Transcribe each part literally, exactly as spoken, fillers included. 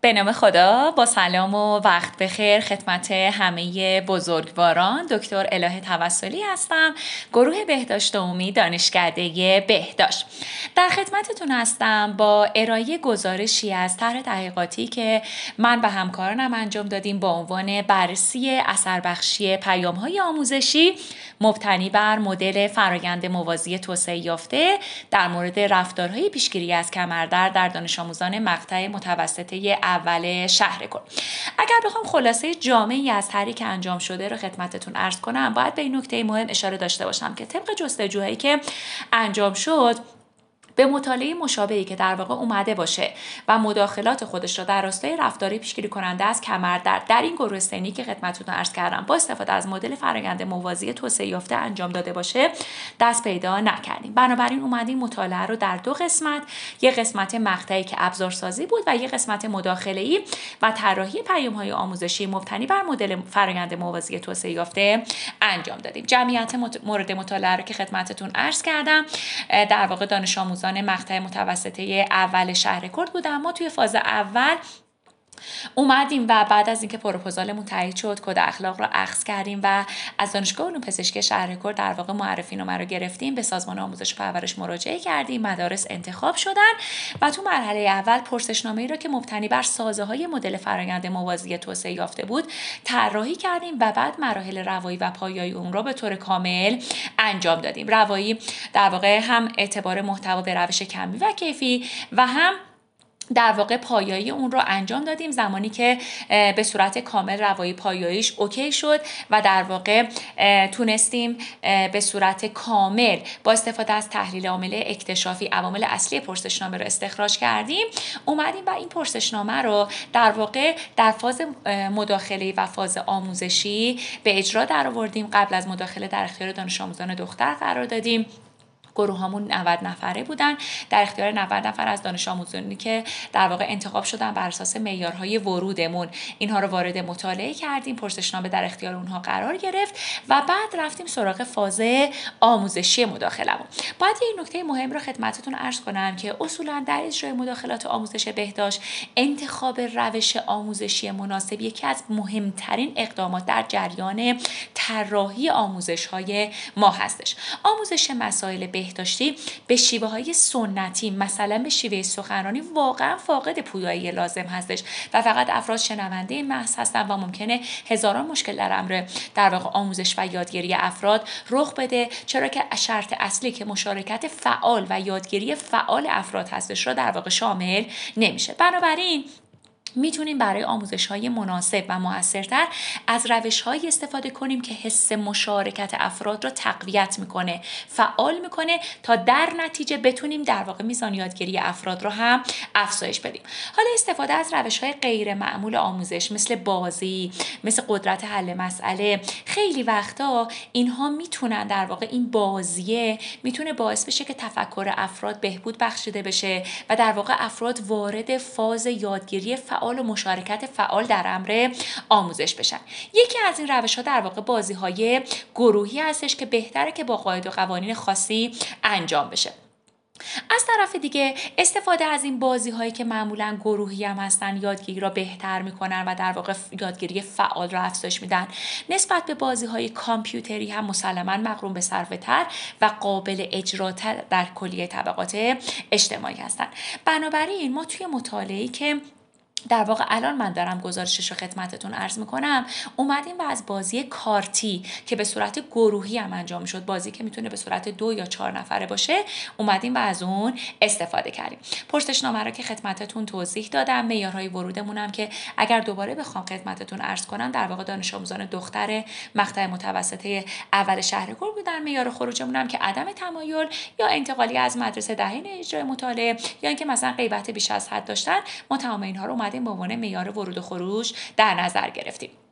به نام خدا، با سلام و وقت بخیر خدمت همه بزرگواران. دکتر الهه توسلی هستم، گروه بهداشت عمومی دانشکده بهداشت. در خدمتتون هستم با ارائه گزارشی از طرح تحقیقاتی که من و همکارانم انجام دادیم با عنوان بررسی اثربخشی پیام‌های آموزشی مبتنی بر مدل فرآیند موازی توسعه یافته در مورد رفتارهای پیشگیری از کمردرد در دانش آموزان مقطع متوسطه اول شهرکرد. اگر بخوام خلاصه جامعی از طرحی که انجام شده رو خدمتتون عرض کنم، باید به این نکته مهم اشاره داشته باشم که طبق جستجوهایی که انجام شد به مطالعه مشابهی که در واقع اومده باشه و مداخلات خودش را در راستای رفتاری پیشگیری کننده از کمردرد در این گروه سنی که خدمتتون عرض کردم با استفاده از مدل فرآیند موازی توسعه یافته انجام داده باشه دست پیدا نکردیم. بنابراین اومدیم مطالعه رو در دو قسمت، یک قسمت مقطعی که ابزارسازی بود و یک قسمت مداخله‌ای و طراحی پیام‌های آموزشی مبتنی بر مدل فرآیند موازی توسعه یافته انجام دادیم. جمعیت مورد مطالعه رو که خدمتتون عرض کردم در واقع دانش آموزان مقطع متوسطه اول شهرکرد بودن. ما توی فاز اول اومدیم و بعد از اینکه پروپوزالمون تایید شد کد اخلاق رو اخذ کردیم و از دانشگاه علوم پزشکی شهرکرد در واقع معرفی نامه رو گرفتیم، به سازمان آموزش و پرورش مراجعه کردیم، مدارس انتخاب شدن و تو مرحله اول پرسشنامه‌ای رو که مبتنی بر سازه‌های مدل فرآیند موازی توسعه یافته بود طراحی کردیم و بعد مراحل روایی و پایه‌ای اون رو به طور کامل انجام دادیم. روایی در واقع هم اعتبار محتوا به روش کمی و کیفی و هم در واقع پایایی اون رو انجام دادیم زمانی که به صورت کامل روایی پایاییش اوکی شد و در واقع تونستیم به صورت کامل با استفاده از تحلیل عامل اکتشافی عوامل اصلی پرسشنامه رو استخراج کردیم. اومدیم و این پرسشنامه رو در واقع در فاز مداخله و فاز آموزشی به اجرا در آوردیم. قبل از مداخله در اختیار دانش آموزان دختر قرار دادیم. گروه همون نود نفره بودن، در اختیار نود نفر از دانش آموزانی که در واقع انتخاب شدن بر اساس معیارهای ورودمون اینها رو وارد مطالعه کردیم. پرسشنامه در اختیار اونها قرار گرفت و بعد رفتیم سراغ فاز آموزشی مداخلمون. باید این نکته مهم رو خدمتتون عرض کنم که اصولا در اجرای مداخلات آموزش بهداشت انتخاب روش آموزشی مناسب یکی از مهمترین اقدامات در جریان طراحی آموزش‌های ما هستش. آموزش مسائل بهداشتی به شیوه های سنتی، مثلا به شیوه سخنرانی، واقعا فاقد پویایی لازم هستش و فقط افراد شنونده این بحث هستن و ممکنه هزاران مشکل در امر در واقع آموزش و یادگیری افراد رخ بده، چرا که شرط اصلی که مشارکت فعال و یادگیری فعال افراد هستش را در واقع شامل نمیشه. بنابراین میتونیم برای آموزش‌های مناسب و موثرتر از روش‌هایی استفاده کنیم که حس مشارکت افراد را تقویت میکنه، فعال میکنه تا در نتیجه بتونیم در واقع میزان یادگیری افراد را هم افزایش بدیم. حالا استفاده از روش‌های غیر معمول آموزش مثل بازی، مثل قدرت حل مسئله، خیلی وقتا اینها میتونن در واقع این بازیه میتونه باعث بشه که تفکر افراد بهبود بخشیده بشه و در واقع افراد وارد فاز یادگیری فعال و مشارکت فعال در امر آموزش بشن. یکی از این روش‌ها در واقع بازی‌های گروهی هستش که بهتره که با قواعد و قوانین خاصی انجام بشه. از طرف دیگه استفاده از این بازی هایی که معمولا گروهی هم هستن یادگیری را بهتر میکنن و در واقع یادگیری فعال را افزایش میدن نسبت به بازی های کامپیوتری هم مسلما مقرون به صرفه تر و قابل اجراتر در کلیه طبقات اجتماعی هستن. بنابراین ما توی مطالعه‌ای که در واقع الان من دارم گزارشش رو خدمتتون عرض میکنم اومدیم و از بازی کارتی که به صورت گروهی هم انجام شد، بازی که میتونه به صورت دو یا چهار نفره باشه، اومدیم و از اون استفاده کردیم. پرسشنامه رو که خدمتتون توضیح دادم، معیارهای ورودمون هم که اگر دوباره بخوام خدمتتون عرض کنم در واقع دانش آموزان دختر مقطع متوسطه اول شهرکرد بودن. معیار خروجمون هم که عدم تمایل یا انتقالی از مدرسه در حین اجرای مطالعه یا اینکه مثلا غیبت بیش از حد داشتن، ما تمام اینها رو به عنوان معیار ورود و خروج در نظر گرفتیم.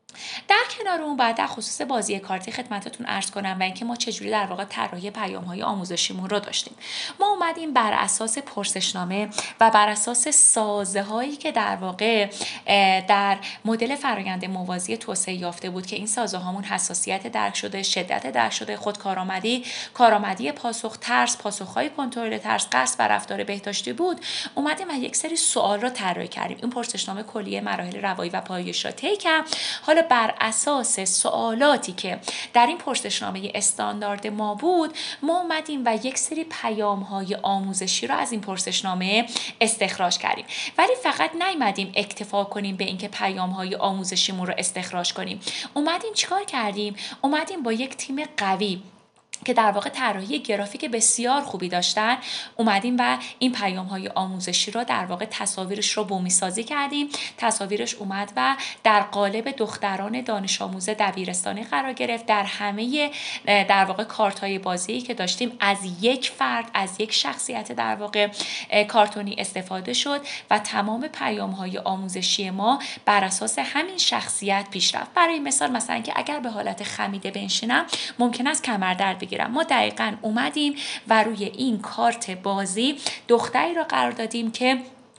در کنار اون بعد در خصوص بازی کارتی خدمتتون عرض کنم و اینکه ما چجوری در واقع طراحی پیام‌های آموزشیمون رو داشتیم. ما اومدیم بر اساس پرسشنامه و بر اساس سازه‌هایی که در واقع در مدل فرآیند موازی توسعه یافته بود که این سازه‌هامون حساسیت درک شده، شدت درک شده، خودکارآمدی، کارآمدی پاسخ، ترس، پاسخ‌های کنترل ترس، قصد و رفتار بهداشتی بود، اومدیم و یک سری سوال رو طراحی کردیم. این پرسشنامه کلیه مراحل روایی و پایش را طی کرد. حالا بر اساس سوالاتی که در این پرسشنامه استاندارد ما بود، ما اومدیم و یک سری پیام‌های آموزشی رو از این پرسشنامه استخراج کردیم. ولی فقط نیومدیم اکتفا کنیم به اینکه پیام‌های آموزشیمون رو استخراج کنیم. اومدیم چیکار کردیم؟ اومدیم با یک تیم قوی که در واقع طراحی گرافیک بسیار خوبی داشتن اومدیم و این پیام‌های آموزشی رو در واقع تصاویرش رو بومی سازی کردیم. تصاویرش اومد و در قالب دختران دانش آموز دبیرستانی قرار گرفت. در همه در واقع کارت‌های بازی که داشتیم از یک فرد، از یک شخصیت در واقع کارتونی استفاده شد و تمام پیام‌های آموزشی ما بر اساس همین شخصیت پیش رفت. برای مثال مثلا که اگر به حالت خمیده بنشینم ممکن است کمردرد بگیرم. ما دقیقاً اومدیم و روی این کارت بازی دختری را قرار دادیم که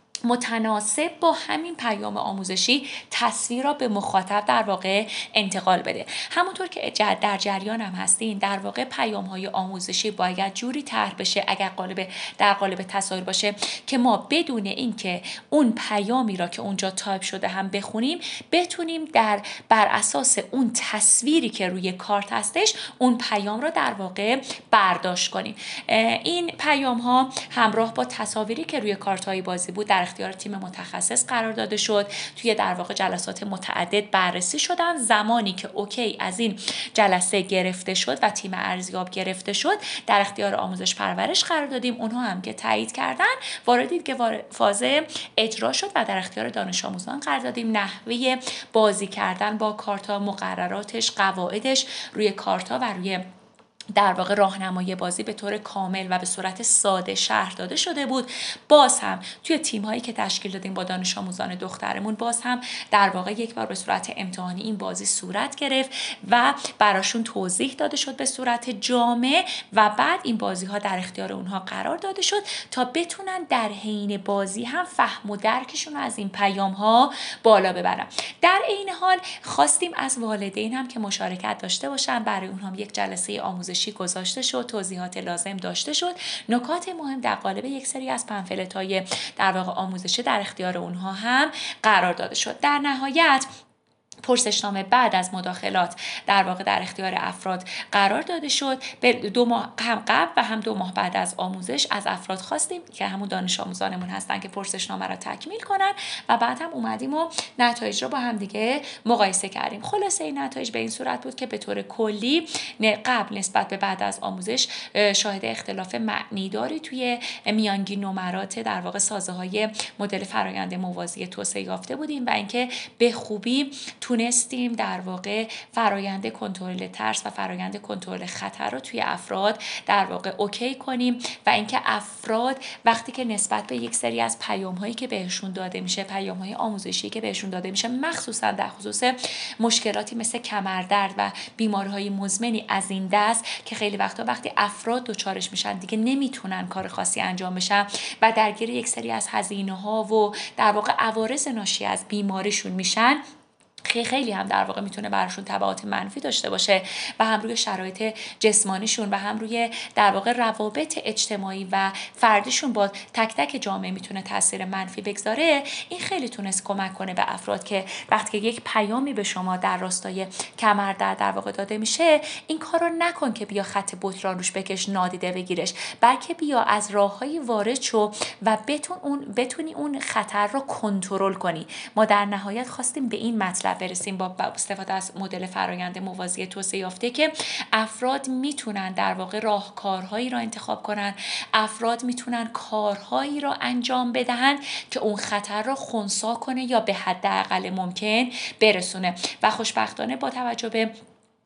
متناسب با همین پیام آموزشی تصویر را به مخاطب در واقع انتقال بده. همونطور که در جریان هم هستین، در واقع پیام های آموزشی باید جوری طرح بشه اگر قالب در قالب تصاویر باشه که ما بدون اینکه اون پیامی را که اونجا تایپ شده هم بخونیم بتونیم در بر اساس اون تصویری که روی کارت هستش اون پیام را در واقع برداشت کنیم. این پیام ها همراه با تصاویری که روی کارت های بازی بود در اختیار تیم متخصص قرار داده شد. توی در واقع جلسات متعدد بررسی شدن. زمانی که اوکی از این جلسه گرفته شد و تیم ارزیاب گرفته شد در اختیار آموزش پرورش قرار دادیم. اونها هم که تایید کردن واردید که فاز اجرا شد و در اختیار دانش آموزان قرار دادیم. نحوه بازی کردن با کارتا، مقرراتش، قواعدش روی کارتا و روی در واقع راهنمای بازی به طور کامل و به صورت ساده شرح داده شده بود. باز هم توی تیم‌هایی که تشکیل دادیم با دانش آموزان دخترمون باز هم در واقع یک بار به صورت امتحانی این بازی صورت گرفت و براشون توضیح داده شد به صورت جامع و بعد این بازی‌ها در اختیار اونها قرار داده شد تا بتونن در حین بازی هم فهم و درکشون از این پیام‌ها بالا ببرن. در این حال خواستیم از والدین هم که مشارکت داشته باشن. برای اونها یک جلسه آموزش گذاشته شد، توضیحات لازم داشته شد، نکات مهم در قالب یک سری از پنفلت‌های در واقع آموزشی در اختیار اونها هم قرار داده شد. در نهایت پرسشنامه بعد از مداخلات در واقع در اختیار افراد قرار داده شد. به دو ماه هم قبل و هم دو ماه بعد از آموزش از افراد خواستیم که همون دانش آموزانمون هستن که پرسشنامه را تکمیل کنن و بعد هم اومدیم و نتایج رو با هم دیگه مقایسه کردیم. خلاصه این نتایج به این صورت بود که به طور کلی قبل نسبت به بعد از آموزش شاهد اختلاف معنیداری توی میانگین نمرات در واقع سازه‌های مدل فرآیند موازی توسعه یافته بودیم و اینکه به خوبی تونستیم در واقع فرآیند کنترل ترس و فرآیند کنترل خطر رو توی افراد در واقع اوکی کنیم و اینکه افراد وقتی که نسبت به یک سری از پیام‌هایی که بهشون داده میشه، پیام‌های آموزشی که بهشون داده میشه، مخصوصا در خصوص مشکلاتی مثل کمردرد و بیماری‌های مزمنی از این دست که خیلی وقتا وقتی افراد دچارش میشن دیگه نمیتونن کار خاصی انجام بشن و درگیر یک سری از هزینه‌ها و در واقع عوارض ناشی از بیماریشون میشن، خیلی هم در واقع میتونه براشون تبعات منفی داشته باشه و هم روی شرایط جسمانیشون و هم روی در واقع روابط اجتماعی و فردیشون با تک تک جامعه میتونه تاثیر منفی بگذاره. این خیلی تونست کمک کنه به افراد که وقتی که یک پیامی به شما در راستای کمردرد در واقع داده میشه، این کارو نکن که بیا خط بطران روش بکش نادیده بگیرش، بلکه بیا از راههای وارد شو و بتون اون بتونی اون خطر رو کنترل کنی. ما در نهایت خواستیم به این مطلب برسیم با استفاده از مدل فرآیند موازی توسعه یافته که افراد میتونن در واقع راهکارهایی را انتخاب کنن، افراد میتونن کارهایی را انجام بدهن که اون خطر را خنثی کنه یا به حداقل ممکن برسونه و خوشبختانه با توجه به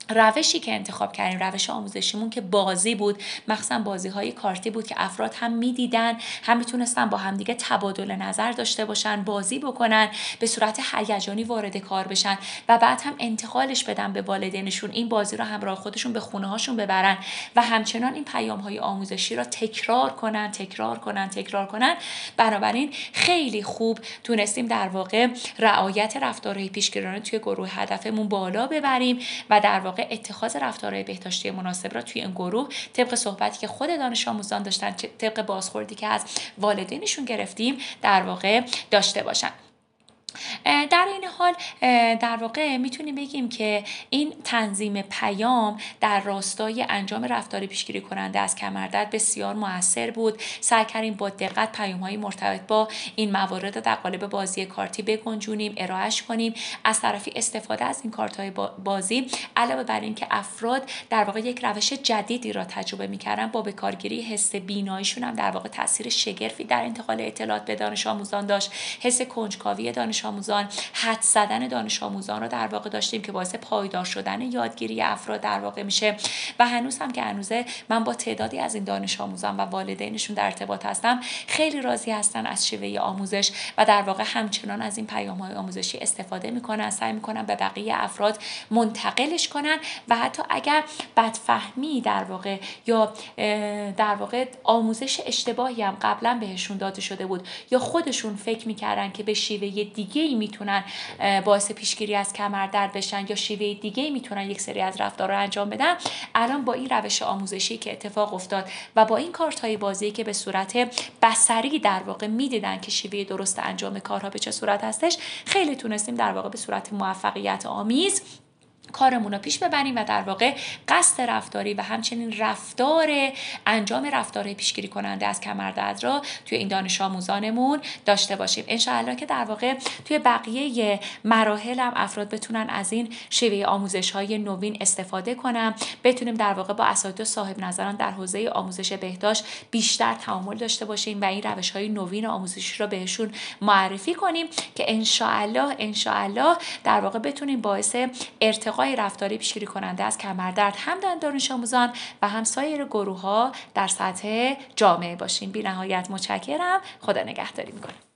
روشی که انتخاب کردیم، روش آموزشیمون که بازی بود، مخصوصا بازی های کارتی بود که افراد هم میدیدن، هم میتونستن با همدیگه تبادل نظر داشته باشن، بازی بکنن، به صورت هیجانی وارد کار بشن و بعد هم انتقالش بدن به والدینشون، این بازی رو همراه خودشون به خونه هاشون ببرن و همچنان این پیام های آموزشی رو تکرار کنن تکرار کنن تکرار کنن. بنابراین خیلی خوب تونستیم در واقع رعایت رفتارهای پیشگیرانه توی گروه هدفمون بالا ببریم و در واقع اتخاذ رفتارهای بهداشتی مناسب را توی این گروه طبق صحبتی که خود دانش آموزان داشتن، طبق بازخوردی که از والدینشون گرفتیم در واقع داشته باشن. در این حال در واقع میتونیم بگیم که این تنظیم پیام در راستای انجام رفتاری پیشگیری کننده از کمردرد بسیار موثر بود. سعی کردیم با دقت پیام‌های مرتبط با این موارد در قالب بازی کارتی بگنجونیم، ارائهش کنیم. از طرفی استفاده از این کارت‌های بازی علاوه بر این که افراد در واقع یک روش جدیدی را تجربه می‌کردن، با به کارگیری حس بیناییشون هم در واقع تاثیر شگرفی در انتقال اطلاعات به دانش آموزان داشت. حس کنجکاوی دانش آموزان، حدس زدن دانش آموزان رو در واقع داشتیم که باعث پایدار شدن یادگیری افراد در واقع میشه و هنوز هم که هنوزه من با تعدادی از این دانش آموزان و والدینشون در ارتباط هستم، خیلی راضی هستن از شیوه آموزش و در واقع همچنان از این پیام‌های آموزشی استفاده میکنن، سعی میکنن به بقیه افراد منتقلش کنن و حتی اگر بدفهمی در واقع یا در واقع آموزش اشتباهی هم قبلا بهشون داده شده بود یا خودشون فکر میکردن که به شیوه دیگه‌ای میتونن باعث پیشگیری از کمردرد بشن یا شیوه دیگه‌ای میتونن یک سری از رفتارها رو انجام بدن، الان با این روش آموزشی که اتفاق افتاد و با این کارت‌های بازی که به صورت بصری در واقع میدیدن که شیوه درست انجام کارها به چه صورت هستش، خیلی تونستیم در واقع به صورت موفقیت آمیز کارمون رو پیش ببریم و در واقع قصد رفتاری و همچنین رفتار انجام رفتار پیشگیری کننده از کمردرد را توی این دانش آموزانمون داشته باشیم. انشاءالله که در واقع توی بقیه مراحل هم افراد بتونن از این شیوه آموزش‌های نوین استفاده کنن، بتونیم در واقع با اساتید صاحب نظران در حوزه آموزش بهداشت بیشتر تعامل داشته باشیم و این روش‌های نوین آموزشی رو بهشون معرفی کنیم که انشاءالله انشاءالله در واقع بتونیم باعث ارتقاء رفتاری پیشگیری کننده از کمردرد هم در دانش آموزان و هم سایر گروه ها در سطح جامعه باشیم. بی نهایت متشکرم. خدا نگهداری میکنم.